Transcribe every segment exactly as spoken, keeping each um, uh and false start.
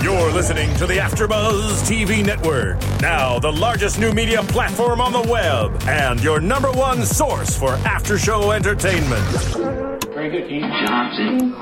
You're listening to the AfterBuzz T V Network, now the largest new media platform on the web, and your number one source for after-show entertainment. Very good, Keith Johnson.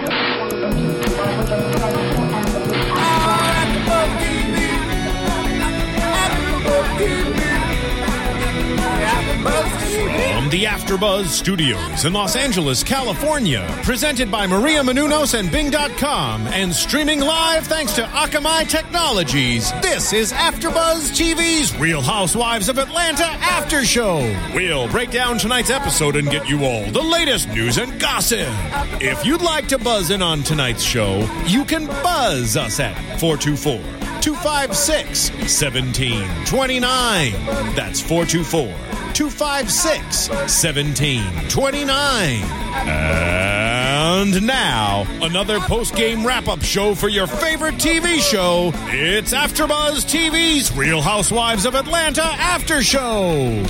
From the AfterBuzz Studios in Los Angeles, California, presented by Maria Menounos and Bing dot com, and streaming live thanks to Akamai Technologies, this is AfterBuzz T V's Real Housewives of Atlanta After Show. We'll break down tonight's episode and get you all the latest news and gossip. If you'd like to buzz in on tonight's show, you can buzz us at four two four, two five six, one seven two nine. That's four two four, two five six, one seven two nine. And now, another post-game wrap-up show for your favorite T V show. It's AfterBuzz T V's Real Housewives of Atlanta After Show.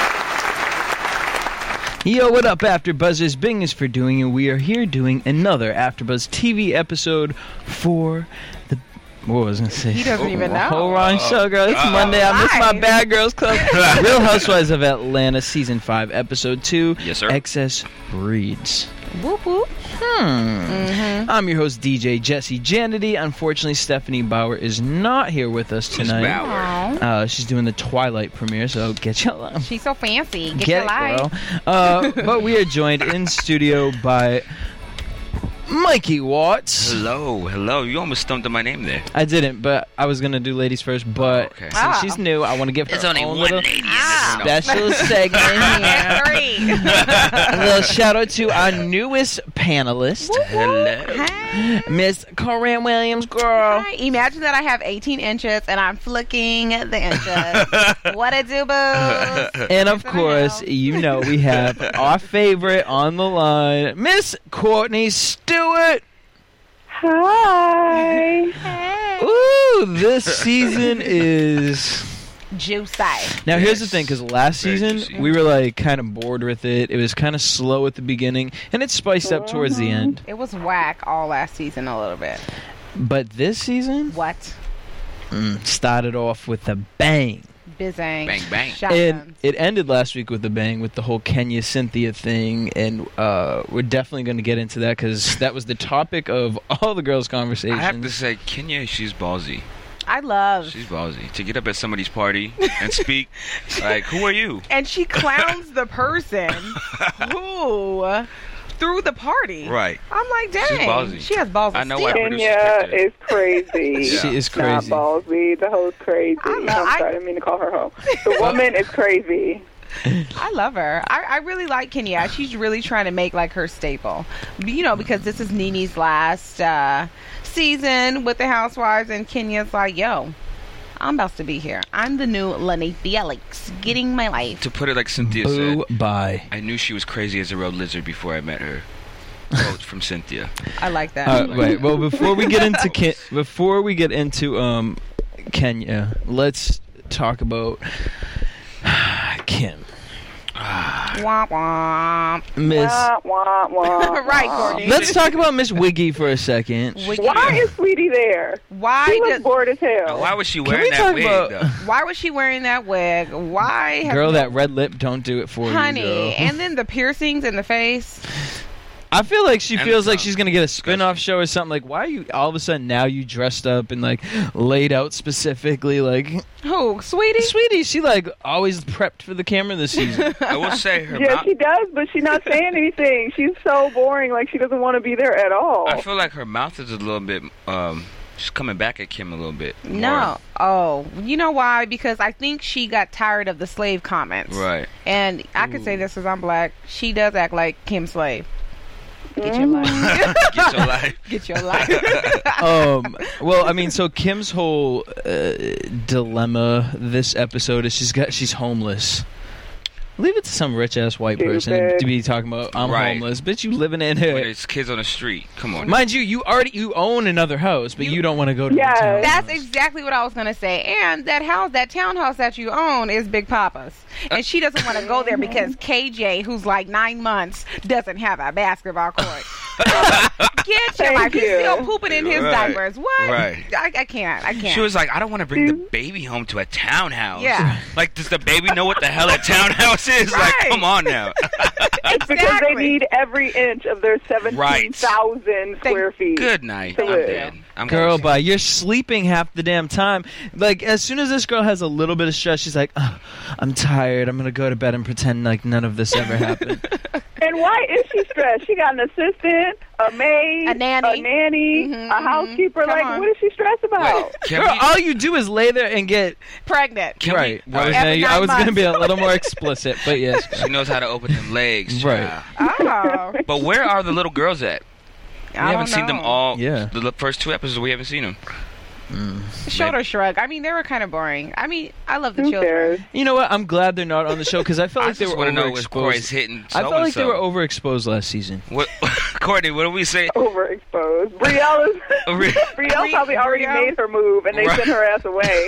Yo, what up, AfterBuzzers? Bing is for doing, and we are here doing another AfterBuzz T V episode for the... What was I going to say? He doesn't even know. Whole wrong show, girl. It's Uh-oh. Monday. I missed my Nice. Bad Girls Club. Real Housewives of Atlanta, Season five, Episode two. Yes, sir. Excess Breeds. Whoop, whoop. Hmm. Mm-hmm. I'm your host, D J Jesse Janity. Unfortunately, Stephanie Bauer is not here with us Miss tonight. Bauer. Uh, she's doing the Twilight premiere, so get your... She's so fancy. Get, Get your it, life. girl. Uh, but we are joined in studio by Mikey Watts. Hello, hello. You almost stumped on my name there. I didn't, but I was gonna do ladies first. But Oh, okay. since Ah. she's new, I want to give her There's only own one little lady in Ah. this. special segment here. And three. A little shout out to our newest panelist, Hello. Hey. Miss Corinne Williams. Girl, Hi. Imagine that I have eighteen inches and I'm flicking the inches. What a do, boo. and of Yes, I course, know. you know we have our favorite on the line, Miss Courtney Stewart. Hi. Hey. Ooh, this season is. Juicy. Now, here's the Yes. thing, because last Very season, juicy. we were, like, kind of bored with it. It was kind of slow at the beginning, and it spiced up towards the end. It was whack all last season a little bit. But this season What? mm, started off with a bang. Bizang. Bang, bang. And Shotguns. it ended last week with a bang with the whole Kenya Cynthia thing, and uh, we're definitely going to get into that, because that was the topic of all the girls' I conversations. have to say, Kenya, she's ballsy. I love. She's ballsy. To get up at somebody's party and speak, like, who are you? And she clowns the person who threw the party. Right. I'm like, dang. She's ballsy. She has balls of I know steel. why- Kenya is crazy. She is Not crazy. ballsy. The hoe's crazy. I know- I'm I- sorry, I didn't mean to call her hoe. The woman is crazy. I love her. I, I really like Kenya. She's really trying to make like her staple. You know, because this is Nene's last uh, season with the Housewives, and Kenya's like, yo, I'm about to be here. I'm the new Lenny Felix, getting my life. To put it like Cynthia Boo, said, bye. I knew she was crazy as a road lizard before I met her. Quote from Cynthia. I like that. Uh, wait, well, before we get into Ken- before we get into um, Kenya, let's talk about Kim. Womp womp. Miss. Wah, wah, wah, Right, wah. Courtney. Let's talk about Miss Wiggy for a second. Wiggy. Why is Sweetie there? Why She was does, bored as hell. Why was she Can wearing we that talk wig, about- though? why was she wearing that wig? Why has Girl, no- that red lip don't do it for honey, you, girl. and then the piercings in the face. I feel like she And feels the like tongue. she's gonna get a spin-off show or something. Like, why are you all of a sudden now you dressed up and like laid out specifically? Like, Who, sweetie? sweetie, she like always prepped for the camera this season. I will say her Yeah, mouth. she does, but she's not saying anything. She's so boring. Like, she doesn't want to be there at all. I feel like her mouth is a little bit. Um, she's coming back at Kim a little bit. more. No. Oh, you know why? Because I think she got tired of the slave comments. Right. And I could say this because I'm black. She does act like Kim Slave. Get Mm-hmm. your life. Get your life. Get your life. um, well, I mean, so Kim's whole uh, dilemma this episode is she's got she's homeless. Leave it to some rich ass white person Stupid. to be talking about I'm Right. homeless. Bitch, you living in When here. there's kids on the street. Come on. Mind you, you already you own another house, but you, don't want to go to Yes. the town. That's exactly what I was gonna say. And that house, that townhouse that you own, is Big Papa's, and she doesn't want to go there because K J, who's like nine months, doesn't have a basketball court. Get your Thank life. He's you. still pooping in his Right. diapers. What? Right. I, I can't. I can't. She was like, I don't want to bring the baby home to a townhouse. Yeah. Like, does the baby know what the hell a townhouse is? Right. Like, come on now. It's because they need every inch of their seventeen thousand square feet. Good night. To I'm live. dead. I'm Girl, going to- bye. You're sleeping half the damn time. Like, as soon as this girl has a little bit of stress, she's like, oh, I'm tired. I'm going to go to bed and pretend like none of this ever happened. And why is she stressed? She got an assistant, a maid, A nanny. a, nanny, Mhm, a housekeeper. mhm. Come Like, on. what is she stressed about? Can Girl, we- all you do is lay there and get... pregnant. Can right. we- I was, right. gonna, Every I nine was gonna months. be a little more explicit, but yes. She knows how to open them legs. Right. child. Oh. But where are the little girls at? We I haven't don't seen them know. all. Yeah. The l- first two episodes, we haven't seen them. Shoulder shrug. I mean, they were kind of boring. I mean, I love the Who children. cares? You know what? I'm glad they're not on the show because I felt I like they just were want to know if Corey's overexposed. hitting I felt like they so-and-so. were overexposed last season. What, Courtney, what do we say? Overexposed. Brielle is. Re- Brielle probably already Brielle? made her move, and they Right. sent her ass away.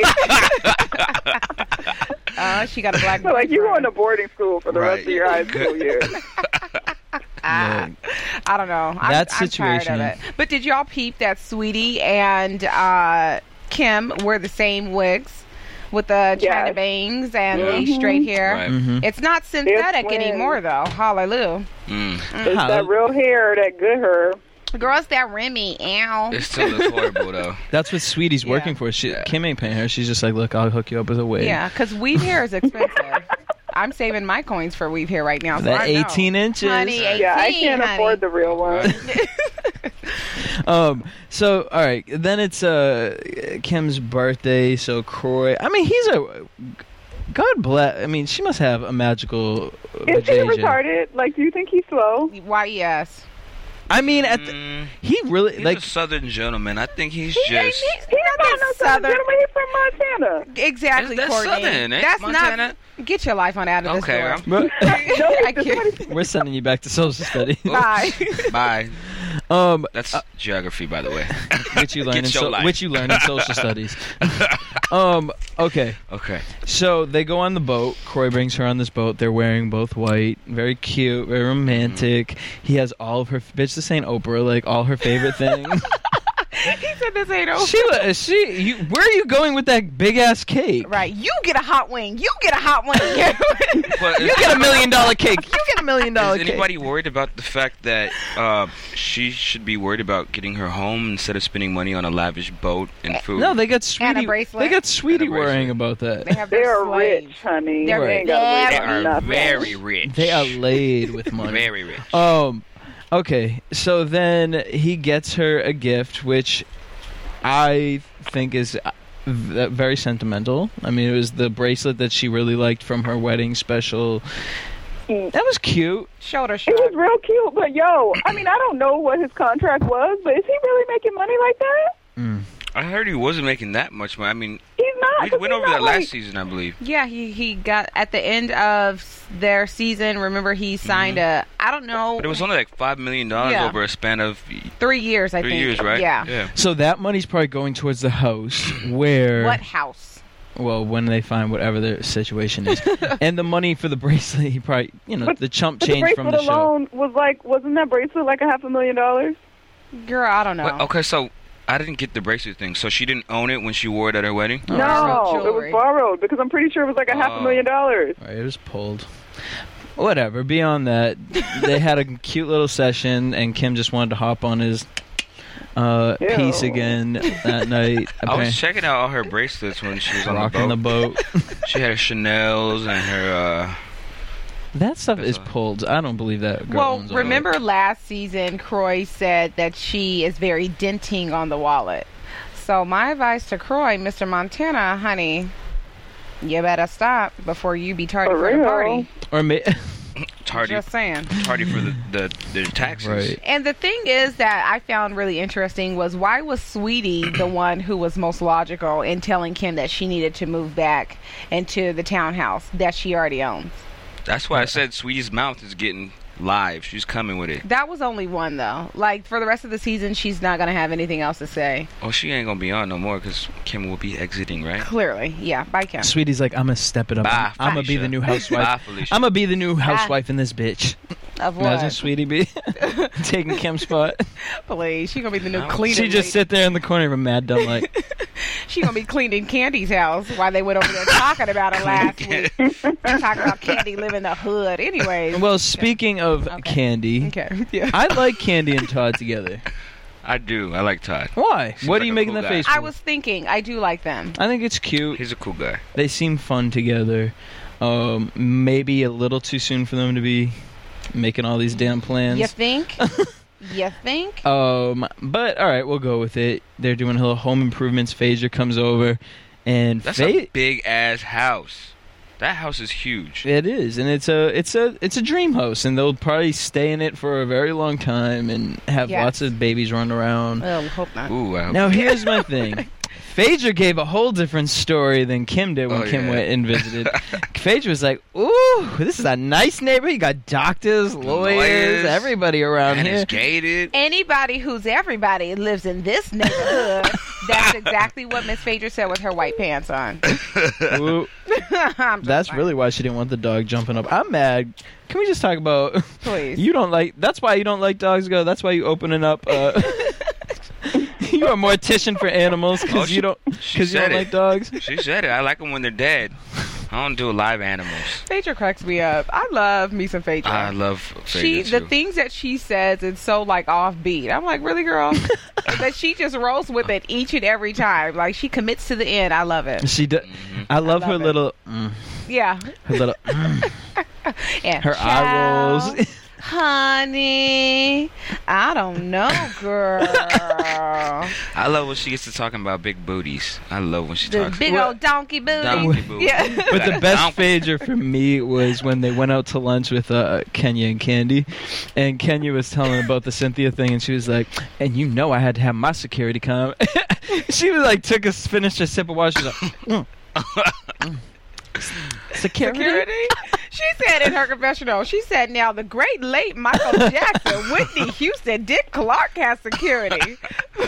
Uh, she got a black So, like, you boyfriend. going to boarding school for the Right. rest of your high school years. Ah, I don't know. I'm, That I'm tired situation. of it. But did y'all peep that Sweetie and uh, Kim wear the same wigs with the China Yes. bangs and Mhm. the straight hair? Right. Mhm. It's not synthetic twins. anymore, though. Hallelujah. Mm. It's How- that real hair, that good hair. Girls, that Remy. Ow. It still looks horrible, though. That's what Sweetie's Yeah. working for. She, Yeah. Kim ain't paying her. She's just like, look, I'll hook you up with a wig. Yeah, because weave hair is expensive. I'm saving my coins for weave hair right now. So That I know. eighteen inches. Honey, eighteen, Yeah, I can't honey. afford the real one. Um. So, all right. Then it's uh Kim's birthday. So Croy. I mean, he's a. God bless. I mean, she must have a magical. Is he vajayjay. retarded? Like, do you think he's slow? Why, yes. I mean, at the, Mm, he really he's like. a southern gentleman. I think he's He ain't- just... He's, he's not no Southern. southern gentleman. He's from Montana. Exactly, That's Courtney. Southern, eh? That's Montana? not. Get your life on out of Okay, this door. I'm- But- No, I can't. we're sending you back to social studies. Bye. Bye. Um, That's geography, by the way. which you learn Get in your so, life. which you learn in social studies. Um. Okay. Okay. So they go on the boat. Croy brings her on this boat. They're wearing both white. Very cute. Very romantic. He has all of her. Bitch, this ain't Oprah. Like all her favorite things. He said this ain't over. she. wa- She. You, where are you going with that big ass cake? Right. You get a hot wing. You get a hot wing. But You get a million dollar cake. You get a million dollar is cake. anybody worried about the fact that uh, she should be worried about getting her home instead of spending money on a lavish boat and food? No, they got Sweetie. bracelet. They got Sweetie And a bracelet. worrying about that. They have their They're slaves. rich, honey. They're They ain't gotta they worry are about nothing. very rich. They are laid with money. very rich. Um, okay, so then he gets her a gift, which I think is uh, v- very sentimental. I mean, it was the bracelet that she really liked from her wedding special. Mm. That was cute. Shoulder It shrug. was real cute, but yo, I mean, I don't know what his contract was, but is he really making money like that? Mm. I heard he wasn't making that much money. I mean, He's not. we 'cause went he's over not that like, last season, I believe. Yeah, he, he got at the end of their season. Remember, he signed a I don't know Mm-hmm. But it was only like five million dollars Yeah. over a span of three years. I three think years, right? Yeah. Yeah. So that money's probably going towards the house where, What house? well, when they find whatever their situation is, and the money for the bracelet, he probably, you know, But- the chump But the change bracelet from the show. alone was like, wasn't that bracelet like a half a million dollars? Girl, I don't know. Wait, okay, so I didn't get the bracelet thing. So she didn't own it when she wore it at her wedding? Oh. No, Borrowed it was jewelry. borrowed because I'm pretty sure it was like a half a Oh. million dollars. Right, it was pulled. Whatever. Beyond that, they had a cute little session, and Kim just wanted to hop on his uh, Ew. piece again that night. I was checking out all her bracelets when she was on rocking the boat. the boat. She had her Chanel's and her. Uh, That stuff is That's all. pulled. I don't believe that. Girl Well, owns all of remember it. last season, Croy said that she is very denting on the wallet. So my advice to Croy, Mister Montana, honey, you better stop before you be tardy For for, the real? party. or may- tardy, Just saying. tardy for the, the, the taxes. right. And the thing is that I found really interesting was why was Sweetie the one who was most logical in telling Kim that she needed to move back into the townhouse that she already owns? That's why I said Sweetie's mouth is getting live. She's coming with it. That was only one, though. Like, for the rest of the season, she's not going to have anything else to say. Oh, she ain't gonna be on no more because Kim will be exiting, right? Clearly. Yeah, bye, Kim. Sweetie's like, I'm gonna step it up. Bye, I'm gonna be Felicia. the new housewife. Bye, Felicia. I'm gonna be the new housewife in this bitch. Of what? Imagine Sweetie be taking Kim's spot. Please. She's going to be the new No. cleaner. She just lady. sit there in the corner of a mad dumb like. She gonna be cleaning Candy's house while they went over there talking about it last week. Talking about Candy living the hood. Anyways. Well, speaking of Okay. Candy, Okay. Yeah. I like Candy and Todd together. I do. I like Todd. Why? Seems what like are you a making cool that guy. face for? I was thinking, I do like them. I think it's cute. He's a cool guy. They seem fun together. Um, maybe a little too soon for them to be making all these damn plans. You think? You think? Um, but all right, we'll go with it. They're doing a little home improvements. Phaedra comes over, and That's Pha- a big ass house. That house is huge. it is, and it's a it's a it's a dream house, and they'll probably stay in it for a very long time and have Yes. lots of babies run around. Oh, hope not. Ooh, I hope Now here's my thing. Phaedra gave a whole different story than Kim did when Oh, Kim yeah. went and visited. Phaedra was like, "Ooh, this is a nice neighborhood. You got doctors, lawyers, Lawyers, everybody around and here." it's gated. Anybody who's everybody lives in this neighborhood. That's exactly what Miss Phaedra said with her white pants on. Ooh, I'm just that's like, really why she didn't want the dog jumping up. I'm mad. Can we just talk about? Please. You don't like. That's why you don't like dogs. Go. That's why you opening up. Uh, you're a mortician for animals because Oh, you she- don't she because you don't said it. like dogs. She said it. I like them when they're dead. I don't do live animals. Phaedra cracks me up. I love me some Phaedra. I love she Phaedra the too. things that she says it's so like offbeat. I'm like, really, girl? That she just rolls with it each and every time. Like she commits to the end. I love it. She. Do, Mhm. I love, love her it. little. Mm, Yeah. her little. Mm, And her eye child, rolls. Honey, I don't know, girl. I love when she gets to talking about big booties. I love when she The talks. big Well, old donkey booty. Donkey booty. Yeah. But the Like, best donkey. Phaedra for me was when they went out to lunch with uh, Kenya and Candy, and Kenya was telling about the Cynthia thing, and she was like, "And you know, I had to have my security come." She was like, took a finished a sip of water. She was like, mm, mm. Security? Security. She said in her confessional, she said, now the great late Michael Jackson, Whitney Houston, Dick Clark has security.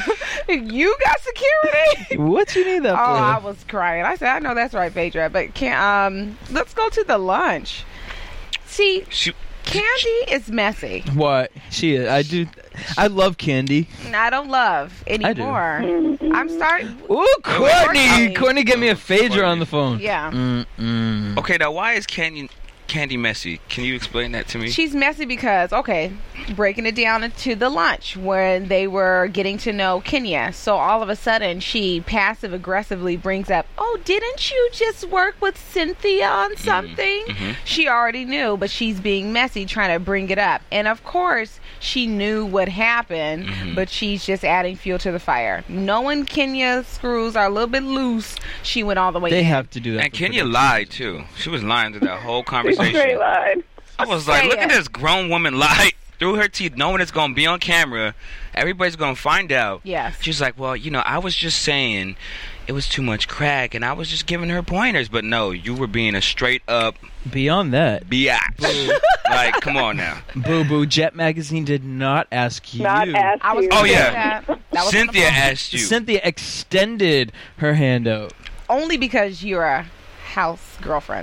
You got security? What you need that Oh, for? I was crying. I said, I know that's right, Phaedra, but can um, let's go to the lunch. See, She, Candy is messy. What? She is. I do. I love Candy. I don't love do. anymore. I'm starting. Ooh, Courtney! Courtney. Courtney, get me a Phaedra Courtney. on the phone. Yeah. Mm-mm. okay, now why is Candy Candy messy? Can you explain that to me? She's messy because, okay, breaking it down into the lunch when they were getting to know Kenya. So all of a sudden, she passive aggressively brings up, oh, didn't you just work with Cynthia on something? mhm. She already knew, but she's being messy trying to bring it up. And of course, she knew what happened, Mhm. but she's just adding fuel to the fire. Knowing Kenya's screws are a little bit loose, she went all the way They in. have to do that. and for Kenya production. lied too. She was lying through that whole She conversation. straight lied. I was like, Say look at it. this grown woman lie through her teeth, knowing it's gonna be on camera. Everybody's gonna find out. Yes. She's like, well, you know, I was just saying it was too much crack, and I was just giving her pointers. But no, you were being a straight up Beyond that, biatch. Like, come on now. Boo Boo, Jet Magazine did not ask you. Not ask I was you. Oh, gonna say yeah. that. That was on the Cynthia phone. asked you. Cynthia extended her hand out Only because you're a house girlfriend.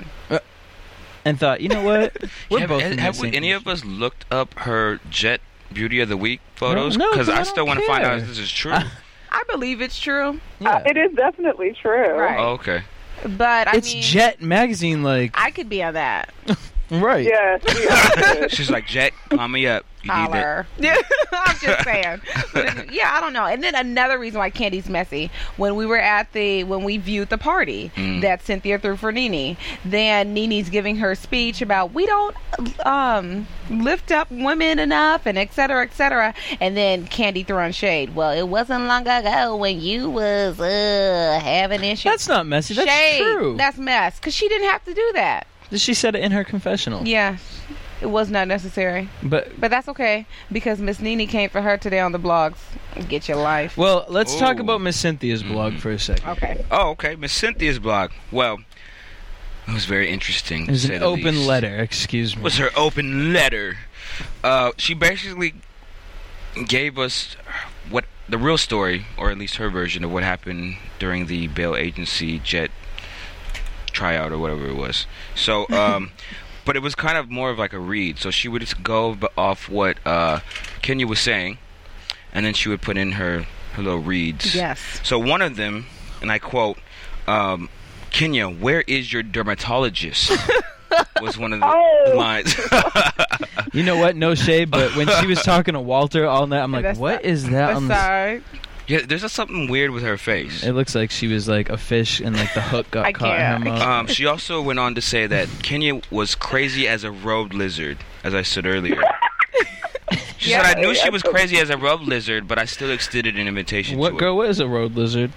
and thought, you know what? We're have both have, in the have we, same any of us looked up her Jet Beauty of the Week photos? no, Because 'cause I I still don't want to find out care. if this is true. I believe it's true, Yeah. Uh, it is definitely true. Right. Oh, okay. but I it's mean, Jet Magazine, like I could be on that. right. Yes, we are good. She's like, Jet, call me up. You need that. Holler. I'm just saying. But it- yeah, I don't know. And then another reason why Candy's messy, when we were at the, when we viewed the party Mm. that Cynthia threw for Nene, then Nene's giving her speech about we don't um, lift up women enough and et cetera, et cetera. And then Candy throwing shade. Well, it wasn't long ago when you was uh, having issues. That's not messy. That's shade. true. That's mess. Because she didn't have to do that. She said it in her confessional. Yeah. It was not necessary. But But that's okay because Miss Nene came for her today on the blogs. Get your life. well, let's talk Ooh. about Miss Cynthia's blog Mhm. for a second. Okay. Oh, okay. Miss Cynthia's blog. Well, It was very interesting. It was to say an the open least. letter, excuse me. It was her open letter. Uh, she basically gave us what the real story, or at least her version of what happened during the bail agency jet tryout or whatever it was. So, um, but it was kind of more of like a read. So she would just go b- off what uh, Kenya was saying, and then she would put in her, her little reads. Yes. So one of them, and I quote, um, Kenya, where is your dermatologist? Was one of the Oh. lines. You know what? No shade, but when she was talking to Walter all night, I'm like, That's what not- is that on the... Aside, Yeah, there's just something weird with her face. It looks like she was like a fish and like the hook got I caught in can't. her mouth. Um, she also went on to say that Kenya was crazy as a road lizard, as I said earlier. She Yeah, said, I knew she yeah, was so- crazy as a road lizard, but I still extended an invitation What to girl her. what is a road lizard?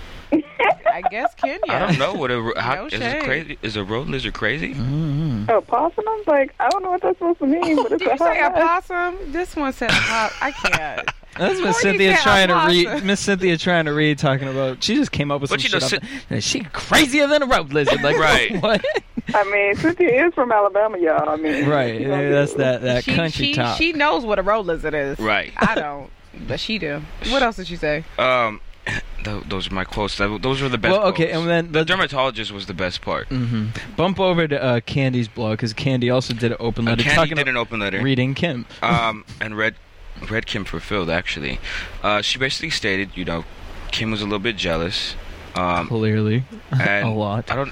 I guess Kenya. I don't know what a ro- how, No is it shade. crazy. Is a road lizard crazy? Mm-hmm. Oh, possum? Like, I don't know what that's supposed to mean, but it's Did you a say a hot mess. possum? This one said pop. I can't. That's what Before you Cynthia said trying to opossum. read. Miss Cynthia trying to read, talking about. She just came up with But some you know, shit. Up she crazier than a road lizard. Like Right. what? I mean, Cynthia is from Alabama, y'all. I mean, Right. you know, That's that that she, country she, top. she knows what a road lizard is. Right. I don't, but she do. What else did she say? Um, th- those are my quotes. Th- Those were the best. Well, okay, quotes. and then the the- dermatologist was the best part. hmm Bump over to uh, Candy's blog because Candy also did an open Uh, letter Candy talking did an about open letter. reading Kim. um, and read read Kim for Phil actually. Uh, she basically stated, you know, Kim was a little bit jealous. Um, Clearly, and a lot. I don't.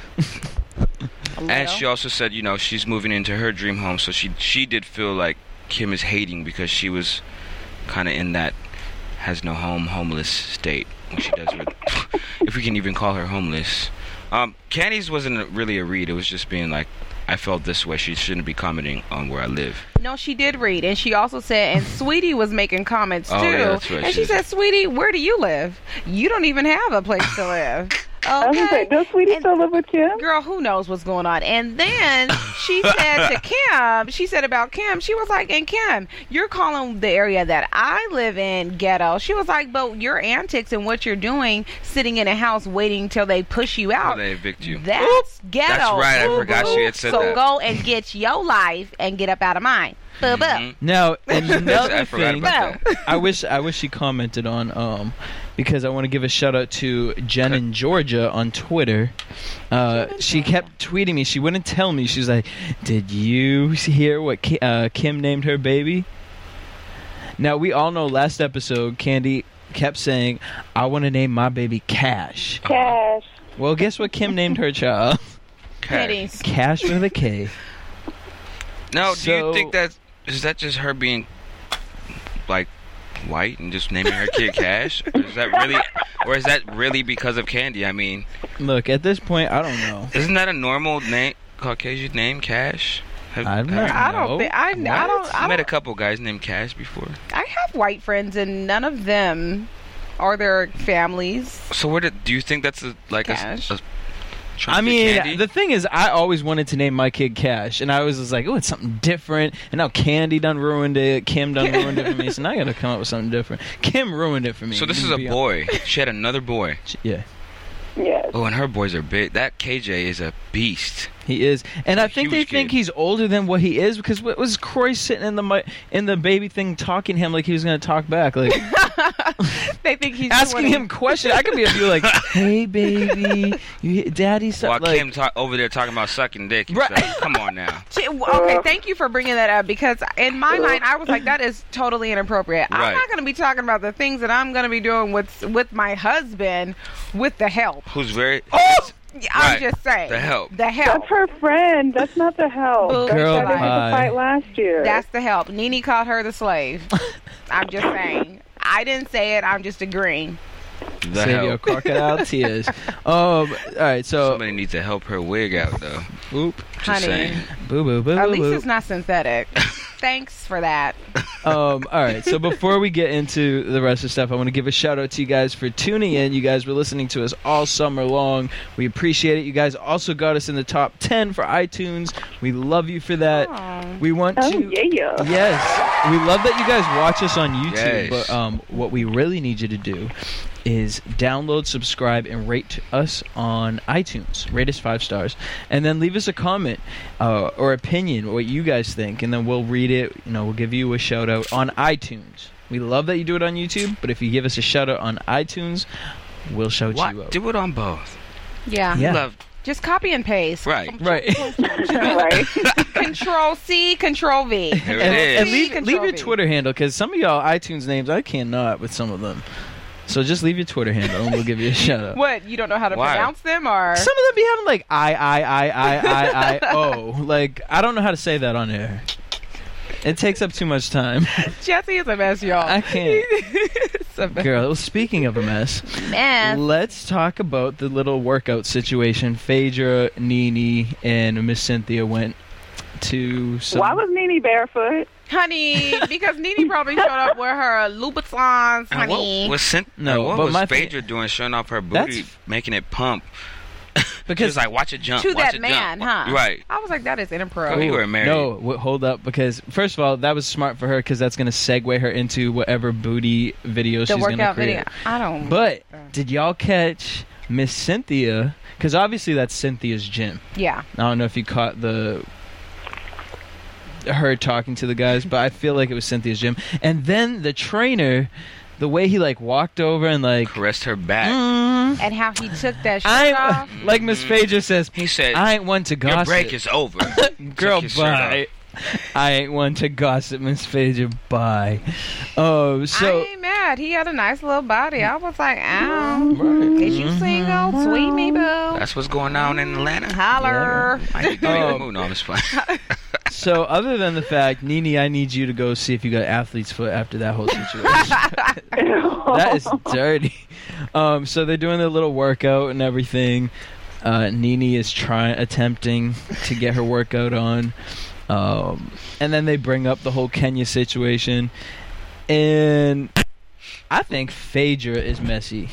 A And little? she also said, you know, she's moving into her dream home, so she she did feel like Kim is hating because she was kind of in that has no home, homeless state when she does her. If we can even call her homeless. Um, Candy's wasn't really a read. It was just being like, I felt this way. She shouldn't be commenting on where I live. No, she did read, and she also said, and Sweetie was making comments too. Oh, yeah, that's right, And she she said, did. "Sweetie, where do you live? You don't even have a place to live." I was gonna say, Okay. does Sweetie And- still live with Kim? Girl, who knows what's going on? And then she said to Kim, she said about Kim, she was like, and Kim, you're calling the area that I live in ghetto. She was like, but your antics and what you're doing, sitting in a house waiting till they push you Or out, they evict you. that's ghetto. That's right, I Boo, forgot boo. she had said so that. go and get your life and get up out of mine. Boo boo. Mhm. Now, another I forgot thing, about that. I wish I wish she commented on um because I want to give a shout out to Jen in Georgia on Twitter. Uh, she kept tweeting me. She wouldn't tell me. She's like, "Did you hear what Ki- uh, Kim named her baby?" Now we all know last episode Candy kept saying, "I want to name my baby Cash." Cash. Well, guess what Kim named her child? Cash. Kitties. Cash with a K. Now, do So- you think that is that just her being like white and just naming her kid Cash, or is that really, or is that really because of Candy? I mean, Look, at this point, I don't know. isn't that a normal name, Caucasian name, Cash? Have, I'm have not- you- I don't No. think I, I What? don't I I met a don't couple guys named Cash before. I have white friends and none of them are their families. So, what did, do you think that's a, like a, Cash. a trying I to get mean, Candy? the thing is, I always wanted to name my kid Cash, and I was just like, oh, it's something different. And now Candy done ruined it. Kim done ruined it for me. So now I got to come up with something different. Kim ruined it for me. So this to is a be boy. She had another boy. honest. Yeah, Yes. Oh, and her boys are big. That K J is a beast. he is, and I a think they huge think kid. he's older than what he is because what was Croy sitting in the mi- in the baby thing talking to him like he was gonna talk back, like They think he's asking twenty. him questions. I could be, be like, "Hey, baby, you daddy While suck." Like, Kim ta- over there talking about sucking dick and Right. stuff. Come on now. She- Okay, thank you for bringing that up because in my mind I was like that is totally inappropriate. I'm Right. not going to be talking about the things that I'm going to be doing with with my husband with the help. Who's very Yeah, I'm Right. just saying. The help. The help. That's her friend. That's not the help. Boo. That's Girl, why they had bye. to fight last year. That's the help. Nene called her the slave. I'm just saying. I didn't say it. I'm just agreeing. the save your help. crocodile tears. Um, all right, so Somebody needs to help her wig out though. oop, Just Honey. saying. boo boo boo At boo. least boo. it's not synthetic. Thanks for that. um, all right, so before we get into the rest of the stuff, I want to give a shout out to you guys for tuning in. You guys were listening to us all summer long. We appreciate it. You guys also got us in the top ten for iTunes. We love you for that. Aw. We want Oh, to. yeah. Yes, we love that you guys watch us on YouTube. Yes. But um, what we really need you to do is download, subscribe, and rate us on iTunes. Rate us five stars. And then leave us a comment uh, or opinion, what you guys think. And then we'll read it. You know, we'll give you a shout-out on iTunes. We love that you do it on YouTube, but if you give us a shout-out on iTunes, we'll shout Why? you out. Do it on both. Yeah. Yeah. Love, Just copy and paste. right. Right. right. Control C, Control V. There it and, is. and leave, Control leave your V. Twitter handle, because some of y'all iTunes names I cannot with some of them. So just leave your Twitter handle and we'll give you a shout out. What, you don't know how to Why? pronounce them, or? Some of them be having like I I I I I I O. Like I don't know how to say that on air. It takes up too much time. Jesse is a mess, y'all. I can't. It's a mess. Girl, speaking of a mess, Mess. let's talk about the little workout situation. Phaedra, Nene, and Miss Cynthia went to some... Why was Nene barefoot? Honey, because Nene probably showed up with her Louboutins, And honey. what was Cyn- No, what but was my thing- Phaedra doing, showing off her That's- booty, making it pump? She because was like, watch it jump. to watch that it man, jump. huh? Right. I was like, that is Oh, inappropriate. you were married. No, w- hold up, because first of all, that was smart for her because that's going to segue her into whatever booty video The she's going to workout create. video. I don't. But did y'all catch Miss Cynthia? Because obviously that's Cynthia's gym. yeah. I don't know if you caught the her talking to the guys, but I feel like it was Cynthia's gym. And then the trainer, the way he like walked over and like, Caressed her back. mm, And how he took that shirt I off. ain't, like Miss Phaedra says, He said, I ain't one to your gossip. break is over. Girl, Took his shirt bye. I ain't one to gossip, Miss Phaedra. Bye. Oh, so I ain't mad. He had a nice little body. I was like, ow. Right. Is you single? Sweet me, boo. That's what's going on in Atlanta. Holler. I need to make Oh. a move. No, I'm just fine. so other than the fact, Nene, I need you to go see if you got athlete's foot after that whole situation. That is dirty. Um, so they're doing their little workout and everything. Uh, Nene is trying, attempting to get her workout on. Um, and then they bring up the whole Kenya situation. And I think Phaedra is messy.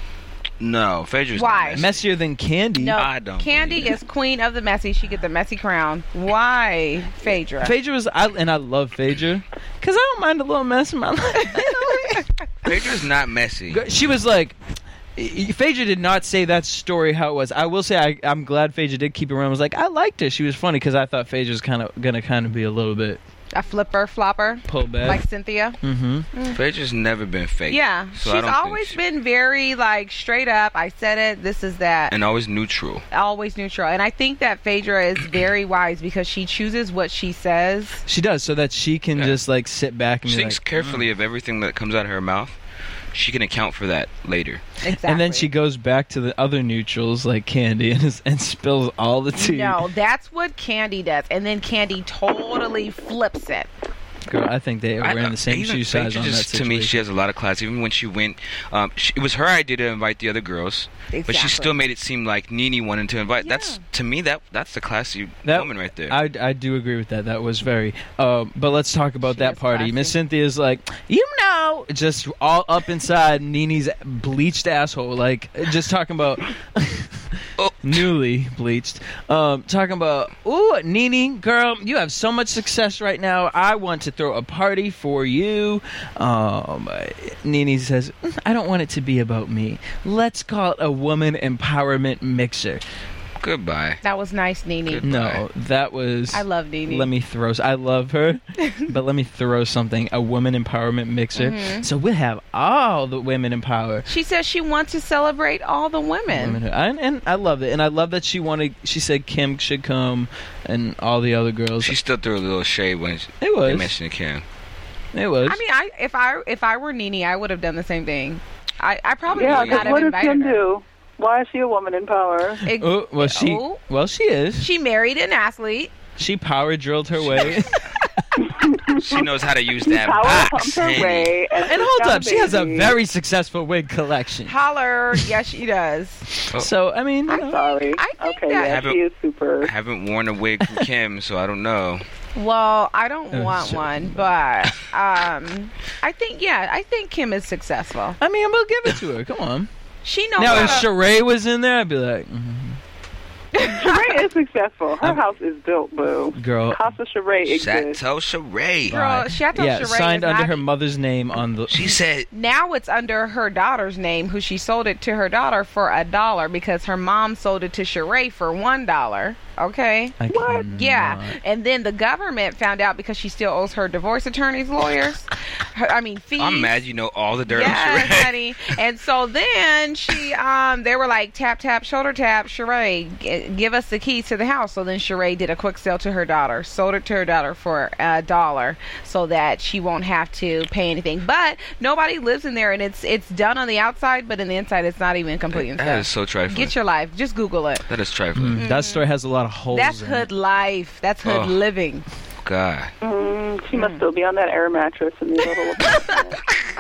No, Phaedra's Why? not messy. Messier than Candy. No, I don't Candy believe is queen of the messy. She get the messy crown. Why, Phaedra? Phaedra was, I, and I love Phaedra, because I don't mind a little mess in my life. Phaedra's not messy. She was like, Phaedra did not say that story how it was. I will say I, I'm glad Phaedra did keep it around. I was like, I liked her. She was funny because I thought Phaedra was kind of gonna kind of be a little bit A flipper, flopper, pulled back. like Cynthia. Mm-hmm. Phaedra's never been fake. Yeah, So I she's don't think always she- been very like straight up. I said it. This is that. And always neutral. Always neutral. And I think that Phaedra is very wise because she chooses what she says. She does so that she can Yeah. just like sit back and She be thinks like, carefully of everything that comes out of her mouth. She can account for that later. Exactly. and then she goes back to the other neutrals like Candy and is, and spills all the tea. No, that's what Candy does. And then Candy totally flips it. Girl, I think they were I- in the same even shoe size Phaedra on that just- situation. To me, she has a lot of class. Even when she went, um, she, it was her idea to invite the other girls, but she Exactly. still made it seem like Nene wanted to invite. Yeah. That's to me that that's the classy That- woman right there. I, I do agree with that. That was very. Um, but let's talk about She that is party. classy. Miss Cynthia's like, you know, just all up inside Nene's bleached asshole. Like, just talking about Oh. newly bleached. Um, talking about, ooh, Nene, girl, you have so much success right now. I want to throw a party for you. Um, Nene says, I don't want it to be about me. Let's call it a woman empowerment mixer. Goodbye. That was nice, Nene. Good. No, that was. I love Nene. Let me throw. I love her, but let me throw something. A woman empowerment mixer. Mhm. So we'll have all the women in power. She says she wants to celebrate all the women. Women who- and, and I love it, and I love that she wanted. She said Kim should come, and all the other girls. She still threw a little shade when she, it they was. mentioned Kim. It was. I mean, I if I if I were Nene, I would have done the same thing. I, I probably Yeah, would not because have what does invited Kim her. do? Why is she a woman in power? Ex- oh, well, she. Oh. Well, she is. She married an athlete. She power drilled her way. She knows how to use that Power box. pumped her Handy. way. And, and took hold down up, she has a baby. very successful wig collection. Holler. Yes, she does. Oh. So I mean, you I'm know, sorry. I think okay, that- yeah, Haven't- she is super. I haven't worn a wig from Kim, so I don't know. Well, I don't Oh, want shit. one, but um, I think yeah, I think Kim is successful. I mean, we'll give it to her. Come on. She knows Now, how if to- Sheree was in there, I'd be like, mhm. Sheree is successful. Her Um, house is built, boo. Girl. Casa Sheree exists. Chateau Sheree. Girl, Right. Chateau yeah, Sheree signed is under not- her mother's name on the. She said, Now it's under her daughter's name, who she sold it to her daughter for a dollar because her mom sold it to Sheree for one dollar. Okay. I What? cannot. Yeah, and then the government found out because she still owes her divorce attorney's lawyers. Her, I mean, fees. I'm mad you know all the dirt on Yes, Sheree. honey. And so then she, um, they were like, tap, tap, shoulder tap, Sheree, g- give us the keys to the house. So then Sheree did a quick sale to her daughter, sold it to her daughter for a dollar so that she won't have to pay anything. But nobody lives in there, and it's it's done on the outside, but in the inside, it's not even complete That inside. is so trifling. Get your life. Just Google it. that is trifling. Mm, That story has a lot of holes. That's in hood it. life. That's hood Oh. living. God. Mm, she must still be on that air mattress in the little apartment.